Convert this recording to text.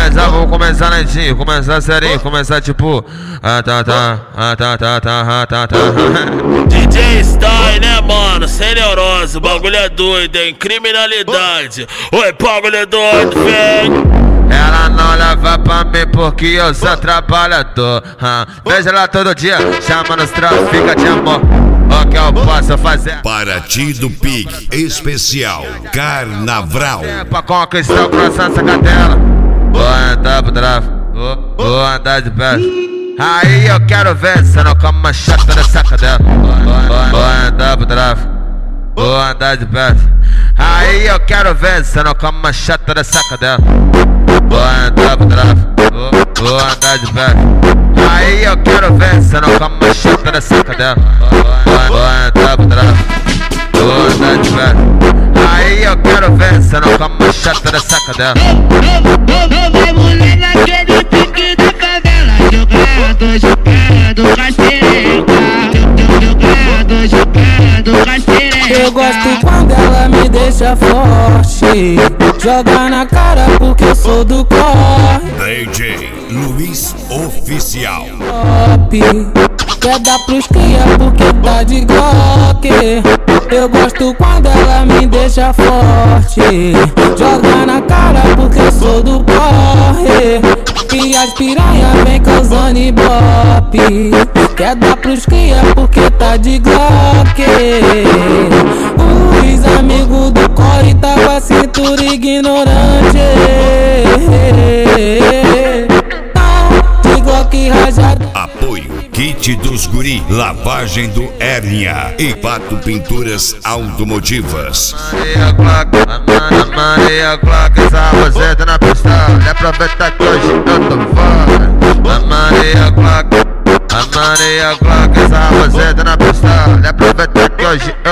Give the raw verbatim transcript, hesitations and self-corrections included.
começar, vamos começar lentinho, começar serinho, começar tipo. Ah tá tá, ah tá tá tá, ah tá tá. D J Style, né, mano? Sem neurose, o bagulho é doido, hein? Criminalidade. Oi, bagulho é doido, vem. Ela não leva pra mim porque eu sou trabalhador. ah. Vejo ela todo dia, chamando os traficantes de amor. O que eu posso fazer? Paraty do Pique Especial Carnaval. Pra conquistar o coração dessa cadela. Vou andar pro tráfico, vou, vou andar de pé. Aí eu quero ver se não como uma chata dessa cadela. Vou, vou andar pro tráfico, vou andar de pé. Aí eu quero ver se não como uma chata dessa cadela. Vou andar pro tráfico, vou, vou andar de pé. Aí eu quero ver se não como uma chata dessa cadela. Vou, vou andar pro tráfico, vou andar de pé. Aí eu quero ver se não como uma chata dessa cadela. Vai mulher naquele pique da favela, jogando, jogando rasteira. Jogando, jogando rasteira. Eu gosto quando ela me deixa forte, joga na cara porque eu sou do corre. D J Luiz Oficial. Top, quer dar pros cria porque tá de Glock. Eu gosto quando ela me deixa forte, joga na cara porque eu sou do corre. E as piranha vem causando ibope, quer dar pros cria porque tá de Glock. Os amigos do corre tá com a cintura ignorante. De Glock rajado. Apoio Kit dos Guri, lavagem do hérnia e Pato Pinturas Automotivas. Maria Glock, a Maria Glock, essa roseta na pistola. É aproveitar que hoje eu tô fora. A Maria Glock, a Maria Glock, essa roseta na pistola. É aproveitar que hoje